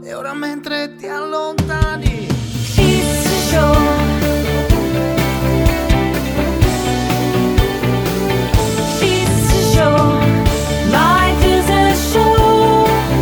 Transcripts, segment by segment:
E ora mentre ti allontani It's show. It's show. Life is a show.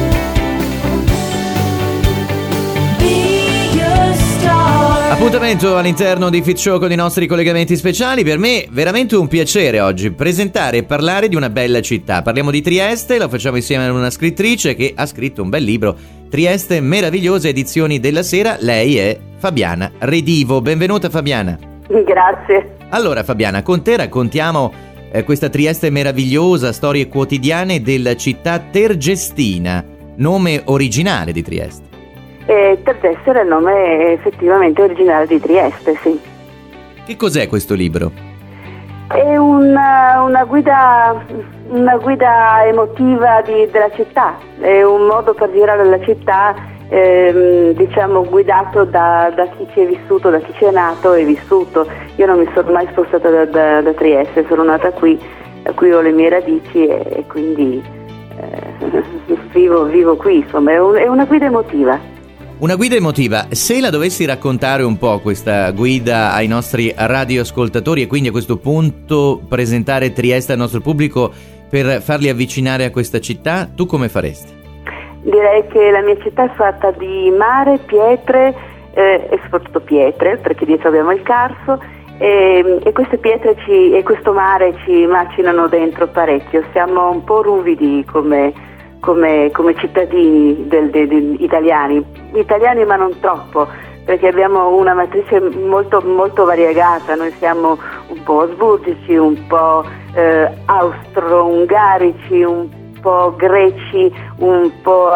Be a star. Appuntamento all'interno di Fit Show con i nostri collegamenti speciali. Per me veramente un piacere oggi presentare e parlare di una bella città. Parliamo di Trieste, lo facciamo insieme a una scrittrice che ha scritto un bel libro, Trieste meravigliose, edizioni della Sera. Lei è Fabiana Redivo. Benvenuta Fabiana. Grazie. Allora Fabiana, con te raccontiamo questa Trieste meravigliosa, storie quotidiane della città tergestina, nome originale di Trieste. Tergeste era il nome effettivamente originale di Trieste, sì. Che cos'è questo libro? È una guida emotiva della città, è un modo per girare la città, diciamo guidato da chi ci è vissuto, da chi ci è nato e vissuto. Io non mi sono mai spostata da Trieste, sono nata qui ho le mie radici e quindi vivo qui, insomma, è una guida emotiva. Una guida emotiva. Se la dovessi raccontare un po' questa guida ai nostri radioascoltatori e quindi a questo punto presentare Trieste al nostro pubblico per farli avvicinare a questa città, tu come faresti? Direi che la mia città è fatta di mare, pietre e soprattutto pietre, perché dietro abbiamo il Carso e queste pietre e questo mare ci macinano dentro parecchio. Siamo un po' ruvidi come cittadini italiani, ma non troppo, perché abbiamo una matrice molto, molto variegata. Noi siamo un po' asburgici, un po' austro-ungarici, un po' greci, un po'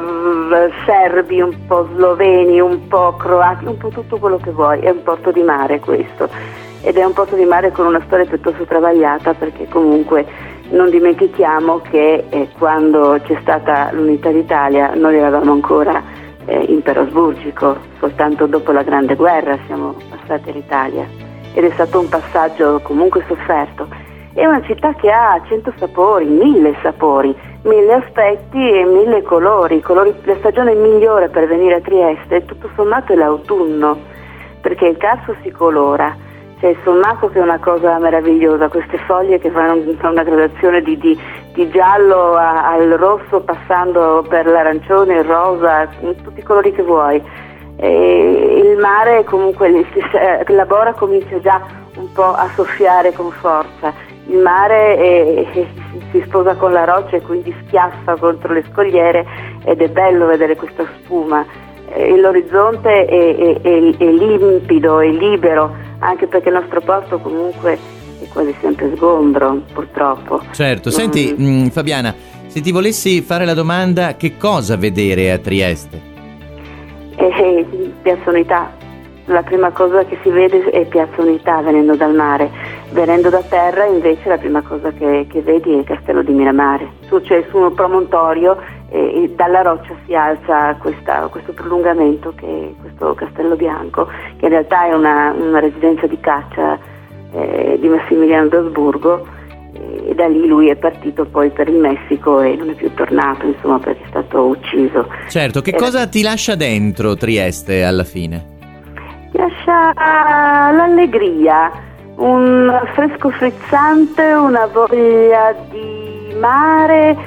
serbi, un po' sloveni, un po' croati, un po' tutto quello che vuoi. È un porto di mare questo, ed è un porto di mare con una storia piuttosto travagliata, perché comunque non dimentichiamo che quando c'è stata l'unità d'Italia noi eravamo ancora impero asburgico, soltanto dopo la Grande Guerra siamo passati all'Italia ed è stato un passaggio comunque sofferto. È una città che ha 100 sapori, 1000 sapori, 1000 aspetti e 1000 colori. La stagione migliore per venire a Trieste tutto sommato è l'autunno, perché il Carso si colora. C'è il sommaco che è una cosa meravigliosa, queste foglie che fanno una gradazione di giallo al rosso, passando per l'arancione, il rosa, tutti i colori che vuoi. E il mare comunque l'abora comincia già un po' a soffiare con forza. Il mare si sposa con la roccia e quindi schiaffa contro le scogliere ed è bello vedere questa spuma. L'orizzonte è limpido, è libero, anche perché il nostro porto comunque è quasi sempre sgombro, purtroppo. Certo, senti Fabiana, se ti volessi fare la domanda, che cosa vedere a Trieste? Piazza Unità. La prima cosa che si vede è Piazza Unità venendo dal mare. Venendo da terra invece la prima cosa che vedi è il castello di Miramare. C'è su un promontorio e dalla roccia si alza questo prolungamento che è questo castello bianco, che in realtà è una residenza di caccia di Massimiliano d'Asburgo, e da lì lui è partito poi per il Messico e non è più tornato, insomma, perché è stato ucciso. Certo, che cosa ti lascia dentro Trieste alla fine? Ti lascia l'allegria, un fresco frizzante, una voglia di mare,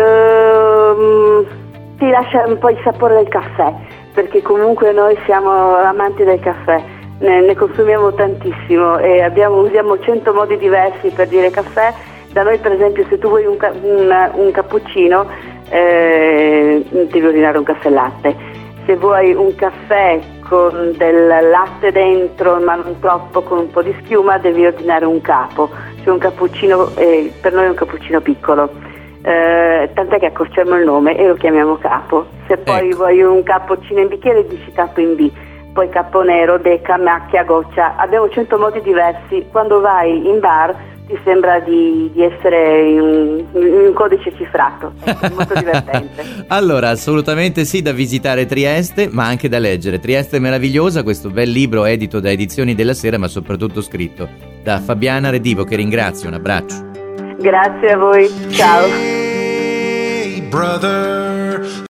ti lascia un po' il sapore del caffè, perché comunque noi siamo amanti del caffè, ne consumiamo tantissimo e usiamo 100 modi diversi per dire caffè. Da noi per esempio se tu vuoi un cappuccino devi ordinare un caffè latte, se vuoi un caffè con del latte dentro ma non troppo, con un po' di schiuma, devi ordinare un capo, cioè un cappuccino, per noi è un cappuccino piccolo, tant'è che accorciamo il nome e lo chiamiamo capo. Se poi vuoi un cappuccino in bicchiere dici capo in B, poi capo nero, deca, macchia, goccia. Abbiamo 100 modi diversi. Quando vai in bar ti sembra di essere in un codice cifrato, è molto divertente. Allora, assolutamente sì, da visitare Trieste, ma anche da leggere. Trieste meravigliosa, questo bel libro edito da Edizioni della Sera, ma soprattutto scritto da Fabiana Redivo, che ringrazio. Un abbraccio. Grazie a voi, ciao. Hey, brother.